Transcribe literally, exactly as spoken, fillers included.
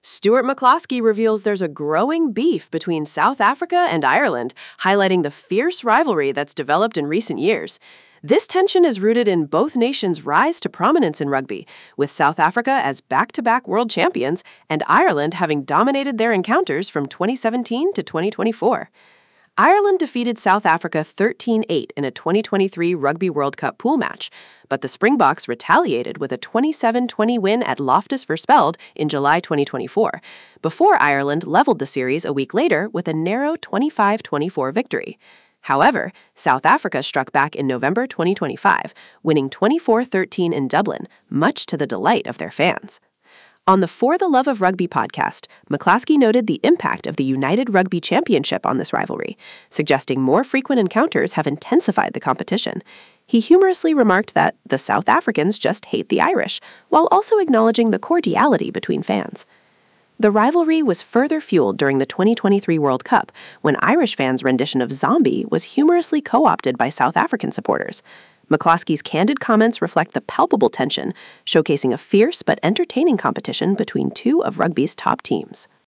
Stuart McCloskey reveals there's a growing beef between South Africa and Ireland, highlighting the fierce rivalry that's developed in recent years. This tension is rooted in both nations' rise to prominence in rugby, with South Africa as back-to-back world champions and Ireland having dominated their encounters from twenty seventeen to twenty twenty-four. Ireland defeated South Africa thirteen eight in a twenty twenty-three Rugby World Cup pool match, but the Springboks retaliated with a twenty-seven twenty win at Loftus Versfeld in July twenty twenty-four, before Ireland leveled the series a week later with a narrow twenty-five twenty-four victory. However, South Africa struck back in November twenty twenty-five, winning twenty-four thirteen in Dublin, much to the delight of their fans. On the For the Love of Rugby podcast, McCloskey noted the impact of the United Rugby Championship on this rivalry, suggesting more frequent encounters have intensified the competition. He humorously remarked that the South Africans just hate the Irish, while also acknowledging the cordiality between fans. The rivalry was further fueled during the twenty twenty-three World Cup, when Irish fans' rendition of Zombie was humorously co-opted by South African supporters. McCloskey's candid comments reflect the palpable tension, showcasing a fierce but entertaining competition between two of rugby's top teams.